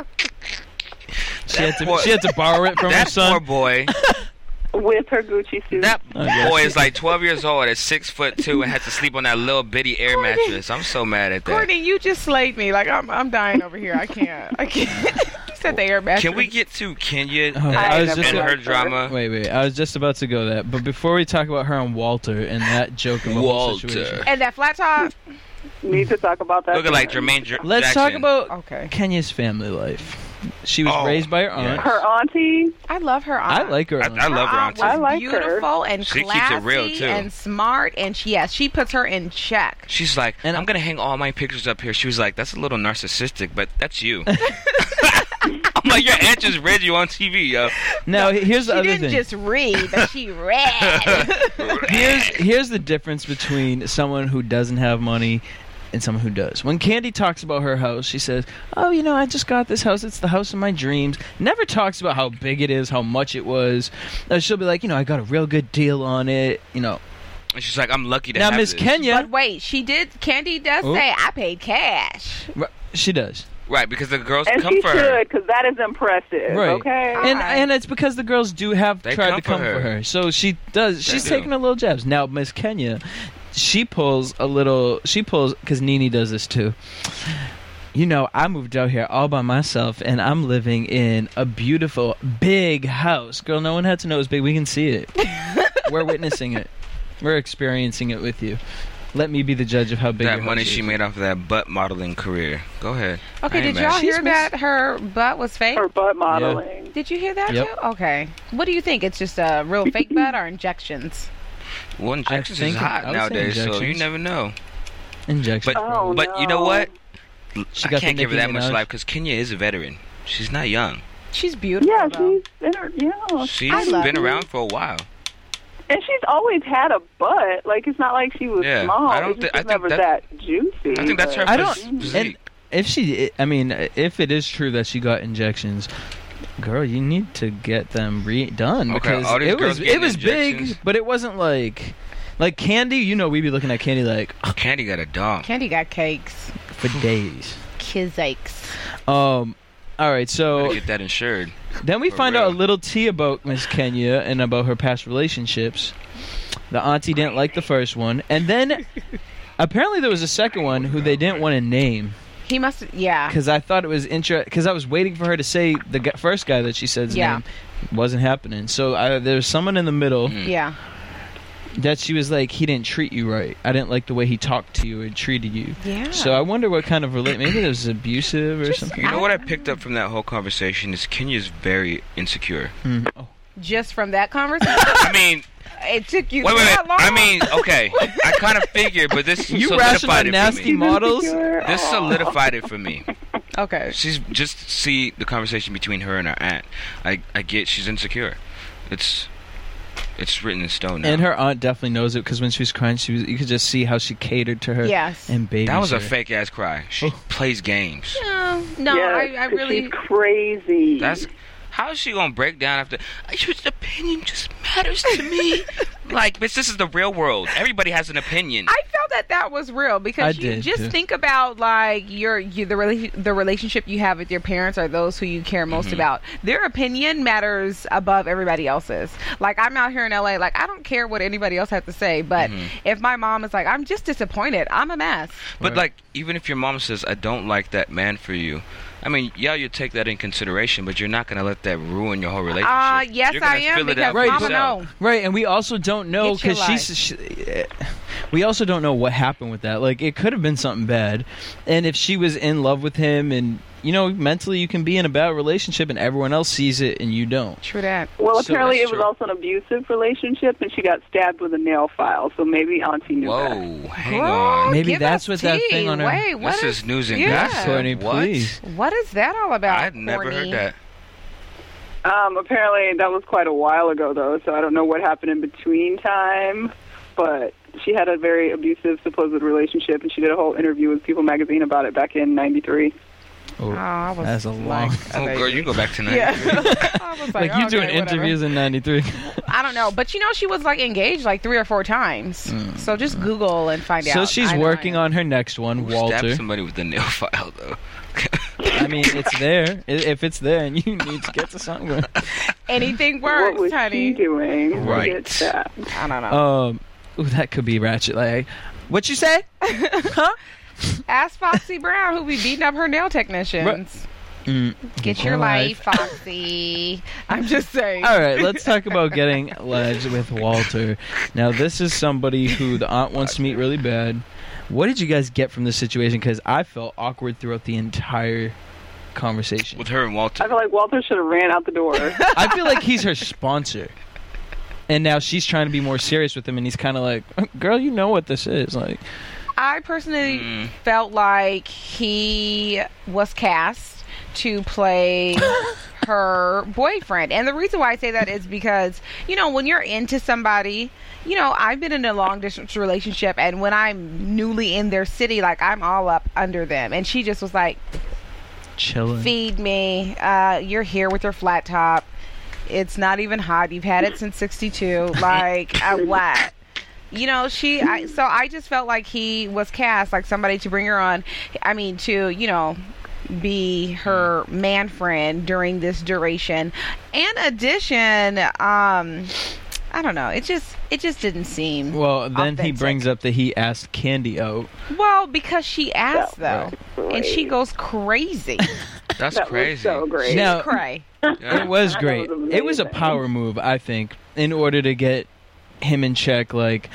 She had, to, poor- she had to borrow it from her That poor son. boy. with her Gucci suit. That Oh, yes. boy is like twelve years old at six foot two and had to sleep on that little bitty air Courtney. mattress. I'm so mad at that. Courtney, you just slayed me. Like I'm, I'm dying over here. I can't. I can't. You said the air mattress. Can we get to Kenya Oh, and, I was never just and her liked her. drama? Wait, wait. I was just about to go that, but before we talk about her and Walter and that joke of a whole Walter. situation, And that flat top. Need to talk about that. Looking like tonight. Jermaine J- let's Jackson. talk about Okay. Kenya's family life. She was Oh, raised by her yeah. aunt. Her auntie. I love her I aunt. like her. I, aunt. I love her aunt auntie. I was like her. beautiful and She keeps classy it real, too. and smart, and she yes, she puts her in check. She's like, And- I'm gonna hang all my pictures up here. She was like, that's a little narcissistic, but that's you. I'm like, your aunt just read you on T V, yo. now, here's the She other didn't thing. just read, but she read. here's here's the difference between someone who doesn't have money and someone who does. When Candy talks about her house, she says, "Oh, you know, I just got this house. It's the house of my dreams." Never talks about how big it is, how much it was. Uh, she'll be like, "You know, I got a real good deal on it." You know. And she's like, I'm lucky to Now, have Miss this. Kenya, But wait, she did. Candy does Oh. say I paid cash. r- she does. Right, because the girls And come she for her. should, because that is impressive. Right. Okay. And Alright. and it's because the girls do have They tried come to come for for her. her. So she does. She's do. taking a little jabs. Now, Miss Kenya, she pulls a little. She pulls because Nene does this too. You know, I moved out here all by myself, and I'm living in a beautiful, big house. Girl, no one had to know it was big. We can see it. We're witnessing it. We're experiencing it with you. Let me be the judge of how big That your money house she is. made off of that butt modeling career. Go ahead. Okay, I ain't did mad. y'all She's hear Miss- that her butt was fake? Her butt modeling. Did you hear that Yep. too? Okay. What do you think? It's just a real fake butt or injections? Well, injections think- is hot I would say nowadays, so you injections. never know. Injection. But Oh, but you know no. what? She I got can't the give her Nicki that much Minaj. life because Kenya is a veteran. She's not young. She's beautiful. Yeah, though. she's in her, yeah. She's I love been her. around for a while. And she's always had a butt. Like, it's not like she was Yeah, small. I don't It just thi- I was think never that- that, juicy. I think that's her but- I don't- phys- physique. If she, I mean, if it is true that she got injections, girl, you need to get them redone Okay, because all these it girls was it getting was injections. big, but it wasn't like like Candy. You know, we be looking at Candy like Candy got a dog. Candy got cakes. for days. Kids aches. Um, all right, Gotta so get that insured. then we for find out a real. little tea about Miss Kenya and about her past relationships. The auntie didn't like the first one, and then apparently there was a second one who they didn't want to name. He must. Yeah. Because I thought it was interesting. Because I was waiting for her to say the gu- first guy that she said's Yeah. name. Wasn't happening. So I, there was someone in the middle Mm. Yeah. that she was like, he didn't treat you right. I didn't like the way he talked to you and treated you. Yeah. So I wonder what kind of relate. Maybe it was abusive or Just- something. You know what I picked up from that whole conversation is Kenya's very insecure. Mm. Oh. Just from that conversation, I mean, it took you wait, wait, that wait. long. I mean, okay. I kind of figured, but this You ration solidified on it nasty for me. models. Insecure? This Aw. solidified it for me. okay. She's just see the conversation between her and her aunt. I I get she's insecure. It's it's written in stone now. And her aunt definitely knows it because when she was crying, she was. You could just see how she catered to her. Yes. And baby. that was a fake ass cry. She Oh. plays games. No, no, Yes, I, I 'cause really. She's crazy. That's how is she gonna break down after? Your opinion just matters to me. Like, bitch, this is the real world. Everybody has an opinion. I felt that that was real because I you did, just too. think about like your you, the rela- the relationship you have with your parents are those who you care most Mhm. about. Their opinion matters above everybody else's. Like I'm out here in L A, like I don't care what anybody else has to say, but Mhm. if my mom is like, I'm just disappointed, I'm a mess. But Right. like, even if your mom says, "I don't like that man for you," I mean, yeah, you take that in consideration, but you're not going to let that ruin your whole relationship. Uh, yes, you're gonna I am, fill it because out Right, Mama yourself. know. Right, and we also don't know Get your because she's. She, we also don't know what happened with that. Like, it could have been something bad, and if she was in love with him, and you know, mentally, you can be in a bad relationship, and everyone else sees it, and you don't. True that. Well, So apparently that's it was true. also an abusive relationship, and she got stabbed with a nail file. So maybe Auntie knew that. Whoa, hang Girl, on. Maybe give that's us what that tea. thing on her- Wait, what This is news and yeah. gossip. Courtney, What? please. What is that all about? I've never Courtney? heard that. Um, apparently that was quite a while ago, though. So I don't know what happened in between time, but she had a very abusive supposed relationship, and she did a whole interview with People Magazine about it back in ninety-three. Oh, Oh, I was that's a like, long. Oh, baby. girl, you go back tonight. Yeah. I was Like, like, you okay, doing whatever. interviews in ninety-three. I don't know, but you know, she was like engaged like three or four times. So just Google and find So out. she's I know working I am. on her next one, Who stabbed Walter. somebody with a nail file, though? I mean, it's there. I- If it's there and you need to get to something. Anything What works, was honey. she doing? to Right. get stabbed? I don't know. Um, ooh, that could be ratchet. Like, what you say? Huh? Ask Foxy Brown, who be beating up her nail technicians. Mm, Get your life, Foxy. I'm just saying. All right, let's talk about getting ledge with Walter. Now, this is somebody who the aunt wants to meet really bad. What did you guys get from this situation? Because I felt awkward throughout the entire conversation. With her and Walter. I feel like Walter should have ran out the door. I feel like he's her sponsor. And now she's trying to be more serious with him, and he's kind of like, girl, you know what this is. Like, I personally Mm. felt like he was cast to play her boyfriend. And the reason why I say that is because, you know, when you're into somebody, you know, I've been in a long distance relationship, and when I'm newly in their city, like, I'm all up under them. And she just was like, chilling. feed me. Uh, you're here with your flat top. It's not even hot. You've had it since sixty-two. Like, uh, what? You know, she, I, so I just felt like he was cast, like somebody to bring her on. I mean, to, you know, be her man friend during this duration. In addition, um, I don't know. It just, it just didn't seem Well, then he authentic. brings up that he asked Candy out. Well, because she asked, though. That And she was goes crazy. That's That crazy. was so great. Now, Cray. Yeah. it was That great. was It was a amazing. power move, I think, in order to get him in check. Like,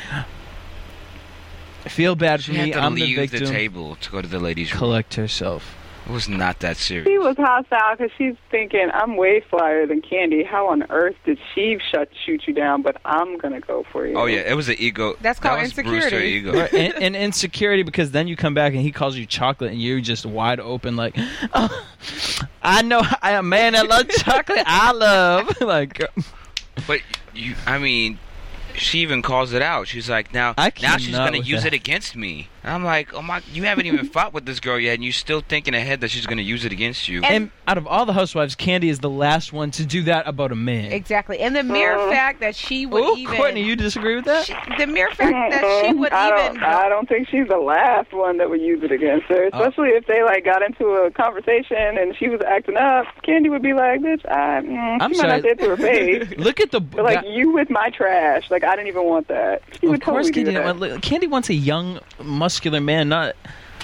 feel bad for She had me. to I'm the leave the, victim. table to go to the ladies' room. Collect herself. It was not that serious. She was hostile because she's thinking, I'm way flyer than Candy. How on earth did she shut, shoot you down? But I'm going to go for you. Oh yeah, it was an ego. That's that called was insecurity. Brewster ego. Right, and, and insecurity, because then you come back and he calls you chocolate and you're just wide open like, oh, I know I am a man that loves chocolate. I love. Like, But you, I mean, she even calls it out. She's like, now, I now she's cannot gonna with use that. it against me. And I'm like, oh my, you haven't even fought with this girl yet, and you're still thinking ahead that she's gonna use it against you. and out of all the housewives, Candy is the last one to do that about a man. Exactly. And the mere Uh, fact that she would Ooh, even... Courtney, you disagree with that? she, the mere fact that she would I even... don't, I don't think she's the last one that would use it against her, especially if they like got into a conversation and she was acting up. Candy would be like, "Bitch, I, mm, I'm she might sorry. not say it to her face, Look at the. but like that- you with my trash. Like I didn't even want that." She of would course, totally do Candy. that. didn't want- Candy wants a young, muscular man, not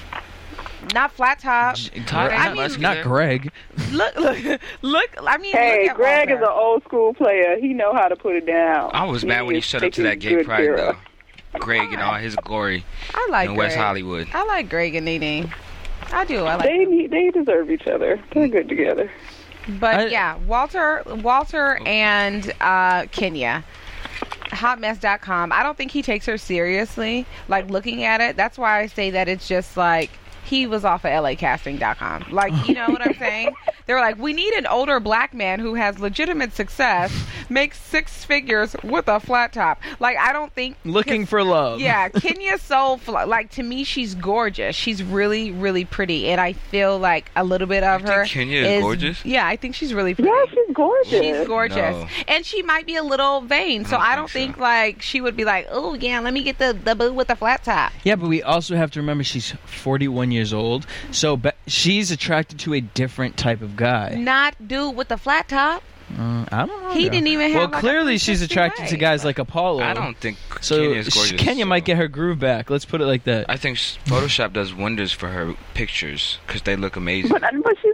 Not flat top. Todd I ain't mean- muscular. not Greg. Look, look, look. I mean, Hey, look at Greg is Walter. an old school player. He know how to put it down. I was mad when he is shut up to taking that gay good pride care though. of. Greg and all his glory I like in Greg. West Hollywood. I like Greg and Nene. I do. I like They them. need, they deserve each other. They're good together. But I- yeah, Walter, Walter, and uh, Kenya. hot mess dot com. I don't think he takes her seriously. Like looking at it, that's why I say that it's just like he was off of L A casting dot com. Like, you know what I'm saying? They were like, we need an older black man who has legitimate success, makes six figures with a flat top. Like, I don't think Looking for love. Yeah, Kenya's so fl- like to me, she's gorgeous. She's really, really pretty, and I feel like a little bit of You think her Kenya is gorgeous? Yeah, I think she's really pretty. Yeah, she's gorgeous. She's gorgeous, No. and she might be a little vain. So I don't I don't think think, so. like she would be like, oh yeah, let me get the the boo with the flat top. Yeah, but we also have to remember she's forty-one years old, so be- she's attracted to a different type of guy. Not dude with the flat top. Uh, I don't know. He girl. didn't even have, Well, like, a clearly three she's sixty attracted to way. guys like Apollo. I don't think So Kenya is gorgeous. Kenya so- might get her groove back. Let's put it like that. I think s- Photoshop does wonders for her pictures because they look amazing. But, but she's so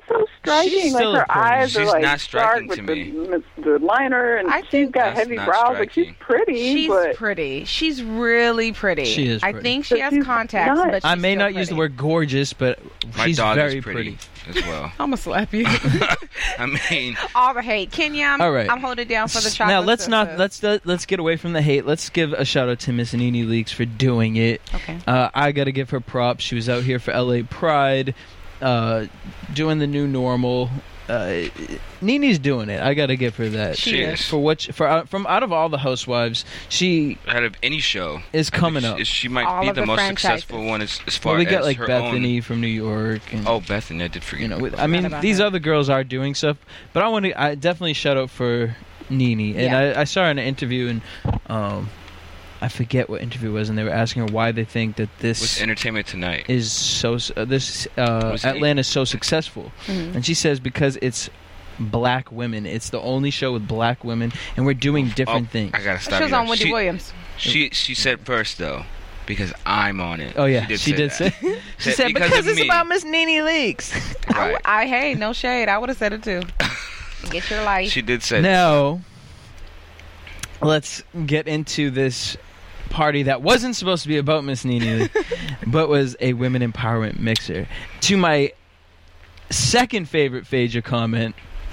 striking. She's Like still her a pretty- eyes She's are like not striking dark to with me. the, the liner, and I she's think got that's heavy not brows. Like she's striking. pretty, She's but pretty. She's really pretty. She is I pretty. think she But has she's contacts, not- but she's I may still not use the pretty. word gorgeous, but My she's dog very is pretty, pretty. as well. I'm gonna slap you. I mean, All the hate, Kenya. I'm, All right. I'm holding down for the chocolate. Now let's not sisters. let's uh, let's get away from the hate. Let's give a shout out to Miss Nene Leakes for doing it. Okay. Uh, I got to give her props. She was out here for L A Pride, uh, doing the new normal. Uh, Nene's doing it. I got to give her that. She She is. is. For what she- for out- from out of all the housewives, she out of any show, is coming she, up. She might All be of the, the most franchises. successful one as, as far Well, we as got like her Bethany own. from New York. And, Oh, Bethany, I did forget. you know, with, about I mean, about these her. other girls are doing stuff, but I want to. I definitely shout out for Nene, and Yeah. I, I saw her in an interview, and um, I forget what interview it was, and they were asking her why they think that What's this Entertainment Tonight? is so uh, this uh, Was it- Atlanta is so successful, Mhm. and she says because it's black women, it's the only show with black women, and we're doing different Oh, things. I gotta She stop was you. on Wendy she, Williams. She she said first though, because I'm on it. Oh yeah, she she did that. say. She Said said because because, of it's me." about Miss Nene Leakes. I, Right. I hey, no shade. I would have said it too. Get your life. She did say. Now, let's get into this party that wasn't supposed to be about Miss Nene, but was a women empowerment mixer. To my second favorite Phaedra comment,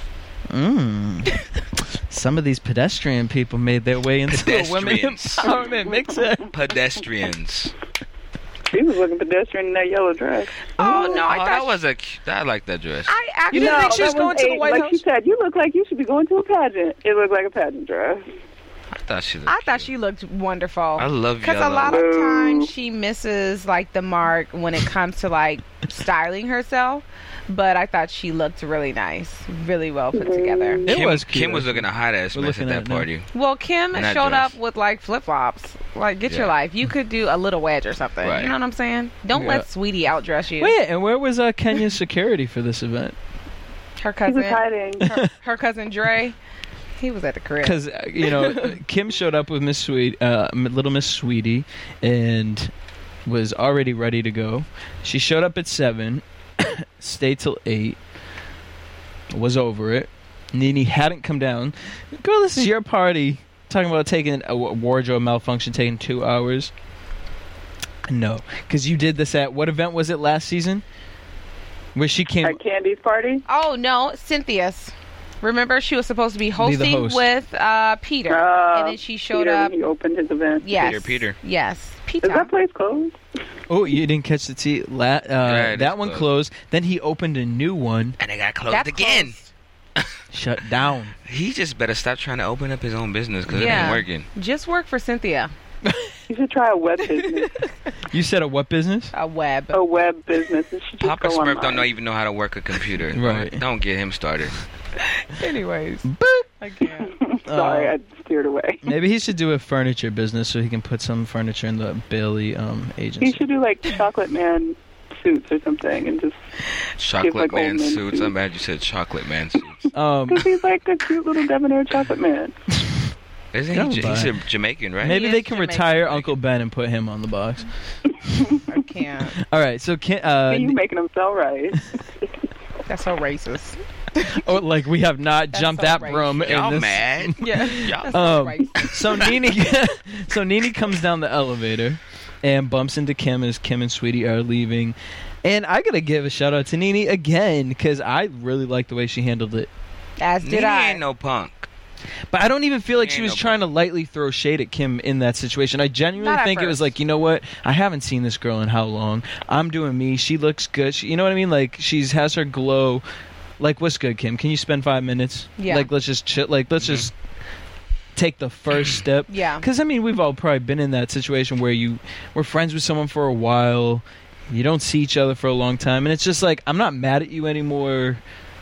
mm, some of these pedestrian people made their way into a women Pedestrians. empowerment mixer. Pedestrians. she was looking pedestrian in that yellow dress. oh no, oh, I that thought was a. cu- I like that dress. I actually You didn't think she was that going to the a- White like House? she said, you look like you should be going to a pageant. It looked like a pageant dress. I thought she. Looked I thought cute. she looked wonderful. I love Because yellow. a lot of Boo. times she misses like the mark when it comes to like styling herself. But I thought she looked really nice, really well put together. It Kim, was cute, Kim was actually. looking a hot ass We're mess at looking at that it now. party. Well, Kim In that showed dress. up with like flip flops. Like, get your Yeah. life. You could do a little wedge or something. Right. You know what I'm saying? Don't Yeah. let Sweetie outdress you. Wait, and where was uh, Kenya's security for this event? Her She cousin, was hiding. her, her cousin Dre, he was at the crib. Because uh, you know, uh, Kim showed up with Miss Sweet, uh, M- Little Miss Sweetie, and was already ready to go. She showed up at seven, stayed till eight, was over it. Nene hadn't come down. Girl, this is your party. Talking about taking a wa- wardrobe malfunction taking two hours. No, because you did this at what event was it last season? Where she came. At Candy's party. Oh no, Cynthia's. Remember, she was supposed to be Be the hosting host. with uh, Peter, Uh, and then she showed Peter, up. when he opened his event. Yes, Peter, Peter. Yes, Is Peter. that place closed? Oh, you didn't catch the tea. La- uh, it that is one closed. closed. Then he opened a new one. And it got closed That's again. closed. Shut down. He just better stop trying to open up his own business because Yeah. it ain't working. Just work for Cynthia. You should try a web business. You said a what business? A web. a web business. You should just Papa go Smurf online. don't know, even know how to work a computer. Right. Don't, don't get him started. Anyways, I can't. Sorry, Uh, I steered away. Maybe he should do a furniture business so he can put some furniture in the Bailey um, You agency. should do like Chocolate Man suits or something, and just Chocolate like, man old men suits. suits. I'm glad you said chocolate man suits. Um, because he's like a cute little debonair chocolate man. Isn't Don't he? Ja- buy He's it. a Jamaican, right? maybe He they is can Jamaican. retire Uncle Ben and put him on the box. I can't. All right, so can, uh, you making him sell rice. That's so racist. oh, like we have not That's jumped so that racist. broom. in Y'all this- mad? Yeah. Y'all- That's so Um, racist. so Nene, so Nene comes down the elevator and bumps into Kim as Kim and Sweetie are leaving. And I gotta give a shout out to Nene again because I really like the way she handled it. As did Nene I. ain't no punk. But I don't even feel like Ain't she was no trying to lightly throw shade at Kim in that situation. I genuinely Not at think it was first. like, you know what? I haven't seen this girl in how long? I'm doing me. She looks good. She, you know what I mean? Like she's has her glow. Like, what's good, Kim? Can you spend five minutes? Yeah. Like, let's just chill. Like, let's Mhm. just take the first step. Yeah. Because I mean, we've all probably been in that situation where you were friends with someone for a while. You don't see each other for a long time, and it's just like, I'm not mad at you anymore.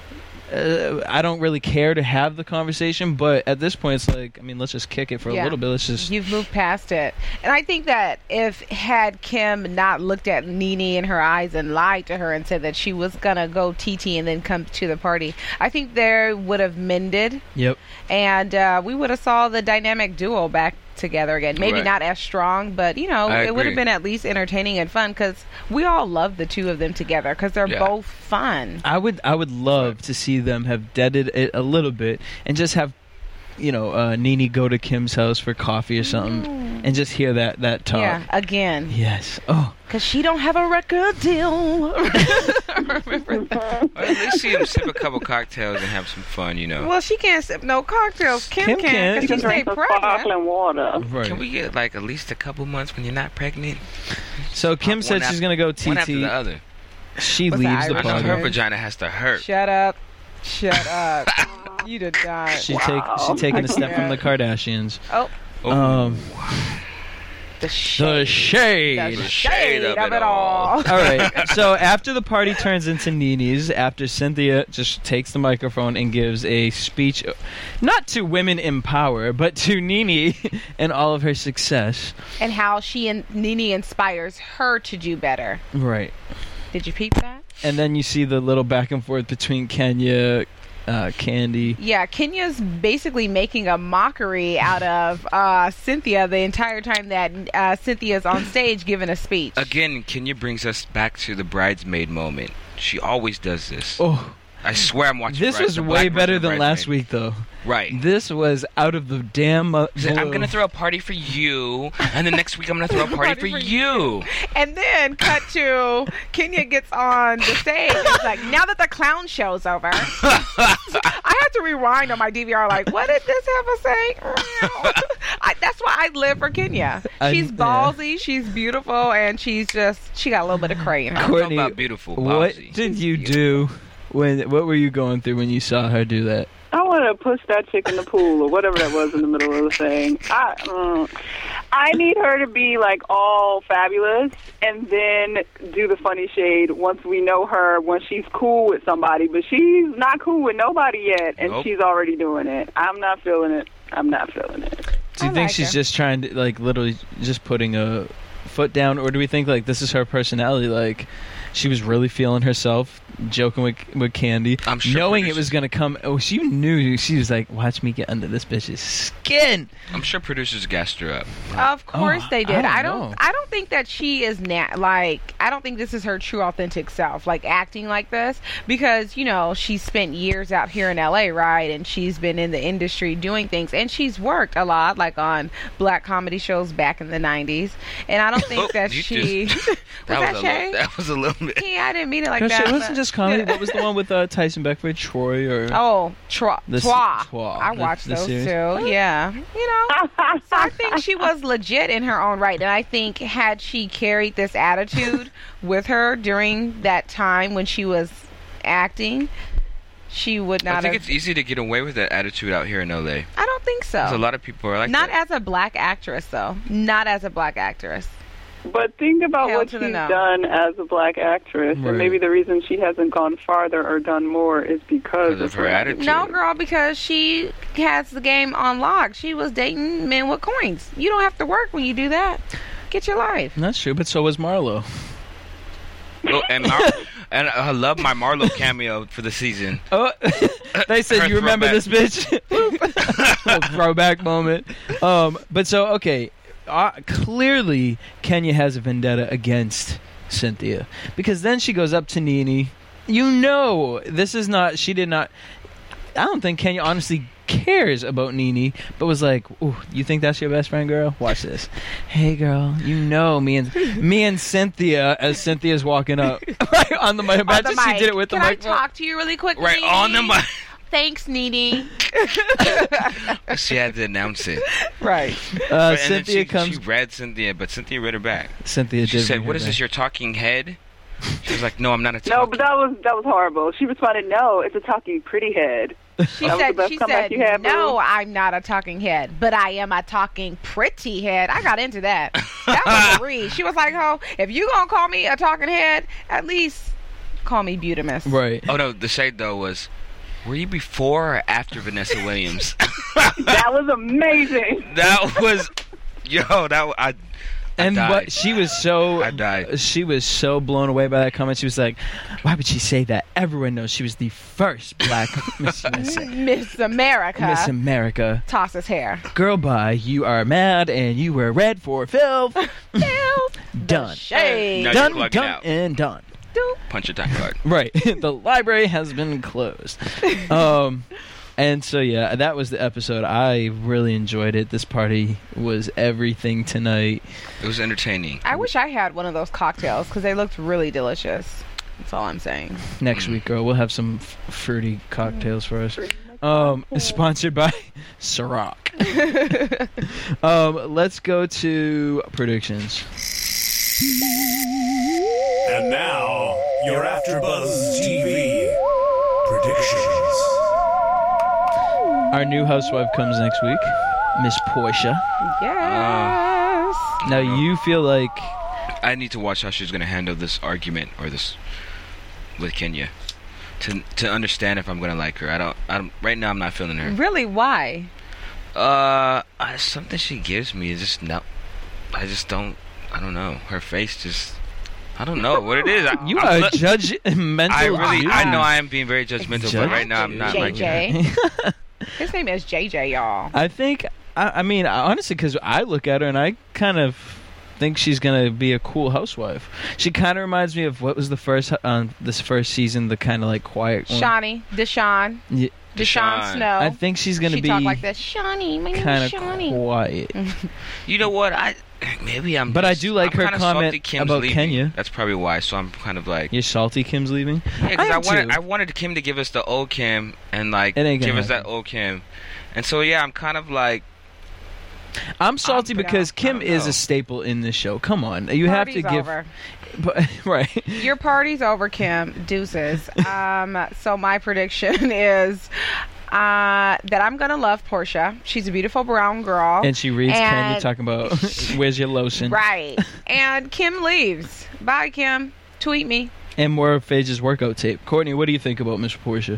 Uh, I don't really care to have the conversation, but at this point, it's like, I mean, let's just kick it for Yeah. a little bit. Let's just. You've moved past it. And I think that if had Kim not looked at Nene in her eyes and lied to her and said that she was going to go T T and then come to the party, I think there would have mended Yep. and uh, we would have saw the dynamic duo back together again. Maybe Right. not as strong, but you know, I it would have agree. been at least entertaining and fun because we all love the two of them together because they're Yeah. both fun. I would I would love to see them have deaded it a little bit and just have, you know, uh, Nene go to Kim's house for coffee or something and just hear that that talk. Yeah, again, Yes. Oh. because she don't have a record deal. Remember that? Or at least see him sip a couple cocktails and have some fun, you know. Well, she can't sip no cocktails. Kim, Kim can can. because You she can stay drink some pregnant. sparkling water. Right. Can we get like at least a couple months when you're not pregnant? So Kim One said after- she's gonna go One after T T. the other. She What's leaves that, the I know Irish her party. vagina has to hurt. Shut up. Shut up. You did not. She take she taking a step from the Kardashians. Oh, Oh, Um, the the shade. shade. The shade shade of of it it all. All right. So after the party turns into Nene's, after Cynthia just takes the microphone and gives a speech, not to women in power, but to Nene and all of her success. And how she and Nene inspires her to do better. Right. Did you peep that? And then you see the little back and forth between Kenya, uh, Candy. Yeah, Kenya's basically making a mockery out of uh, Cynthia the entire time that uh, Cynthia's on stage giving a speech. again, Kenya brings us back to the bridesmaid moment. She always does this. Oh, I swear I'm watching. this Bride- was the way black better version of than last Bridesmaid. week, though. Right. This was out of the damn. Uh, She's like, I'm gonna throw a party for you, and the next week I'm gonna throw a party, for, you. And then cut to Kenya gets on the stage and it's like, now that the clown show's over. I had to rewind on my D V R like, what did this have to say? I, that's why I live for Kenya. I- She's yeah. ballsy, she's beautiful, and she's just, she got a little bit of cray in her. I'm talking Courtney, about beautiful. What Ballsy. did you do when? What were you going through when you saw her do that? I want to push that chick in the pool or whatever that was in the middle of the thing. I, mm, I need her to be like all fabulous and then do the funny shade once we know her when she's cool with somebody. But she's not cool with nobody yet, and Nope. she's already doing it. I'm not feeling it. I'm not feeling it. Do you I think like she's her. just trying to like literally just putting a foot down, or do we think like this is her personality? Like she was really feeling herself, joking with with Candy, I'm sure knowing it producers- was gonna come. Oh, she knew. She was like, "Watch me get under this bitch's skin." I'm sure producers gassed her up. Of course Oh, they did. I don't I don't. know. I don't think that she is na- like. I don't think this is her true authentic self, like acting like this, because you know she spent years out here in L A, right? And she's been in the industry doing things, and she's worked a lot, like on black comedy shows back in the nineties. And I don't think Oh, that you she. just- was That that, was a Shay? little, that was a little bit. Yeah, I didn't mean it like Gosh, that. it wasn't but- just comedy. What was the one with uh, Tyson Beckford, Troy, or Oh, Twa. The s- Twa. Twa, I the- watched the those series? too. Yeah. You know. So I think she was legit in her own right. And I think had she carried this attitude with her during that time when she was acting, she would not I think have. it's easy to get away with that attitude out here in L A. I don't think Because a so. lot of people are like Not that. as a black actress, though. Not as a black actress. But think about Hell what to she's the no. done as a black actress, Right. and maybe the reason she hasn't gone farther or done more is because, Because of her attitude. No, girl, because she has the game on lock. She was dating men with coins. You don't have to work when you do that. Get your life. that's true. But so was Marlo. Oh, and Mar- and I love my Marlo cameo for the season. Oh, they said Her you remember throwback. this bitch. Little throwback moment. Um, but so okay, uh, clearly Kenya has a vendetta against Cynthia because then she goes up to Nene. You know, this is not. She did not. I don't think Kenya honestly cares about Nene, but was like, "Ooh, you think that's your best friend, girl? Watch this. Hey, girl, you know me and me and Cynthia as Cynthia's walking up right on the mic. On Imagine the she mic. did it with Can the I microphone. talk to you really quick, Right Nene? on the mic. Thanks, Nene. She had to announce it. Right. Uh, But- and then Cynthia she, comes. She read Cynthia, but Cynthia read her back. Cynthia She did said, bring "What her is back. this? Your talking head?" She was like, "No, I'm not a talking." No, but that was that was horrible. She responded, "No, it's a talking pretty head." She That was said, the best she comeback said you had, no, boo. I'm not a talking head, but I am a talking pretty head. I got into that. That was a read. She was like, oh, if you going to call me a talking head, at least call me Butamus. Right. Oh no, the shade though was, were you before or after Vanessa Williams? That was amazing. That was, yo, that wa- I. And died. what she was so I died. she was so blown away by that comment. She was like, "Why would she say that? Everyone knows she was the first black Miss Miss, Miss America. Miss America. Toss his hair. Girl, bye. You are mad, and you were red for filth. Filth. Done. Shade. No. Done, Plug it done, out. and done. Doop. Punch your time card. Right. The library has been closed. Um, and so, yeah, that was the episode. I really enjoyed it. This party was everything tonight. It was entertaining. I wish I had one of those cocktails because they looked really delicious. That's all I'm saying. Next week, girl, we'll have some f- fruity cocktails for us. Um, sponsored by Ciroc. um, let's go to predictions. And now, your AfterBuzz T V predictions. Our new housewife comes next week, Miss Portia. Yes. Now, you feel like... I need to watch how she's going to handle this argument or this with Kenya to to understand if I'm going to like her. I don't. I don't. Right now, I'm not feeling her. Really? Why? Uh, I, something she gives me is just no. I just don't. I don't know. Her face just. I don't know what it is. I, You I'm are fli- judgmental. I really. dude. I know I am being very judgmental, but right now I'm not J liking J. her. His name is J J, y'all. I think, I, I mean, honestly, because I look at her and I kind of think she's going to be a cool housewife. She kind of reminds me of what was the first, um, this first season, the kind of like quiet one. Shawnee. Deshawn. Yeah, Deshawn Deshawn. Snow. I think she's going to she be talk like this. Shawnee. My name kind is of Shawnee. quiet. You know what? I maybe I'm. But I just- do like I'm her kinda comment salty Kim's about leaving. Kenya. That's probably why. So I'm kind of like. You're salty Kim's leaving? Yeah, because I I, am wanted too. I wanted Kim to give us the old Kim and like It ain't gonna give us that happen. old Kim, and so yeah, I'm kind of like I'm salty I'm because down. Kim I don't is know. a staple in this show. Come on. You have to Party's give... over. But, right. Your party's over, Kim. Deuces. um, so my prediction is uh, that I'm gonna love Portia. She's a beautiful brown girl. And she reads Kenya And- talking about, where's your lotion? Right. And Kim leaves. Bye, Kim. Tweet me. And more of Phaedra's workout tape. Courtney, what do you think about Miss Portia?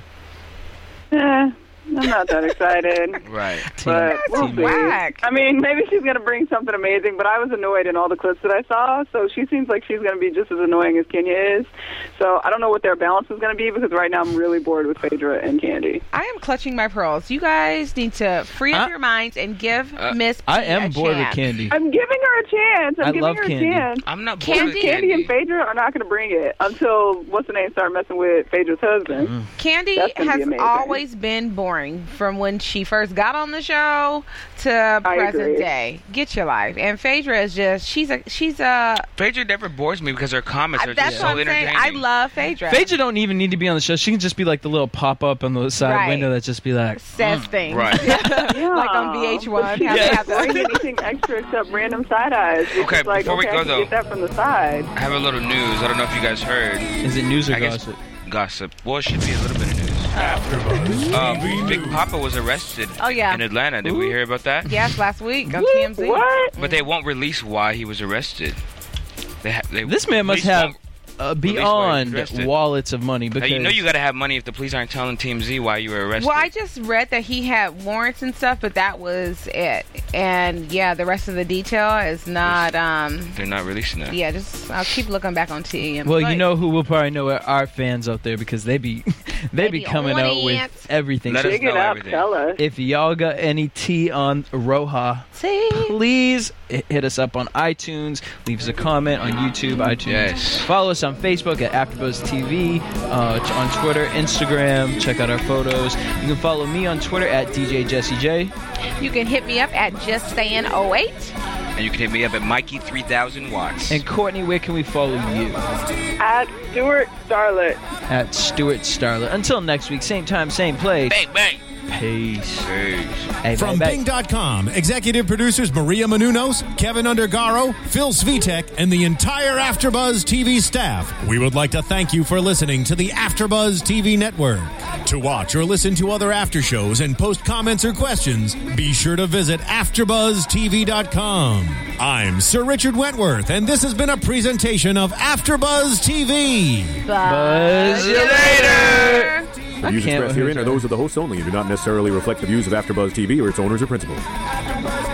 Eh, I'm not that excited. right. But we'll Team- see. whack. I mean, maybe she's going to bring something amazing, but I was annoyed in all the clips that I saw, so she seems like she's going to be just as annoying as Kenya is. So I don't know what their balance is going to be, because right now I'm really bored with Phaedra and Candy. I am clutching my pearls. You guys need to free up Uh, your minds and give uh, Miss P I am a bored chance. with Candy. I'm giving her a chance. I'm I giving love her Candy. a chance. I'm not bored Candy- with Candy Candy. and Phaedra are not going to bring it until what's the name start messing with Phaedra's husband. Mm. Candy That's gonna be has amazing. always been boring from when she first got on the show to present agree. day. Get your life. And Phaedra is just she's a she's a Phaedra never bores me because her comments are that's just what so I'm saying. entertaining. I love Phaedra. Phaedra don't even need to be on the show. She can just be like the little pop-up on the side Right. window that just be like, says things. Right. Yeah. Like on V H one. But she Have doesn't they have bring that? anything extra except random side eyes. It's Okay, just like, before we okay, go, I can though. get that from the side. I have a little news. I don't know if you guys heard. is it news or I guess- gossip? Gossip. Well, it should be a little bit of news. AfterBuzz Um, T V Big News. Papa was arrested Oh, yeah. in Atlanta. Did we hear about that? Yes, last week on T M Z. What? But they won't release why he was arrested. They ha- they This man must police have won't- uh, Release beyond why he was arrested. wallets of money Now, because you know you got to have money if the police aren't telling T M Z why you were arrested. Well, I just read that he had warrants and stuff, but that was it. And yeah, the rest of the detail is not. Um, They're not releasing that. yeah, just I'll keep looking back on T M Z. well, you know who will probably know are our fans out there because they be they, They be be coming on out it. with everything. Let So us Dig it know up, everything. tell us. if y'all got any tea on Roja, See? please hit hit us up on iTunes. Leave us a comment on YouTube, iTunes. Yes. Follow us on Facebook at AfterBuzz T V, uh, t- on Twitter, Instagram. Check out our photos. You can follow me on Twitter at D J Jesse J. You can hit me up at just saying oh eight. And you can hit me up at Mikey three thousand watts. And Courtney, where can we follow you? At Stuart Starlet. At Stuart Starlet. Until next week, same time, same place. bang, bang. Peace. Peace. Hey, From bye, bye. Bing dot com, executive producers Maria Menounos, Kevin Undergaro, Phil Svitek, and the entire AfterBuzz T V staff, we would like to thank you for listening to the AfterBuzz T V network. To watch or listen to other after shows and post comments or questions, be sure to visit after buzz T V dot com. I'm Sir Richard Wentworth, and this has been a presentation of AfterBuzz T V. Buzz you later. The views can't expressed herein wait. are those of the hosts only and do not necessarily reflect the views of AfterBuzz T V or its owners or principals.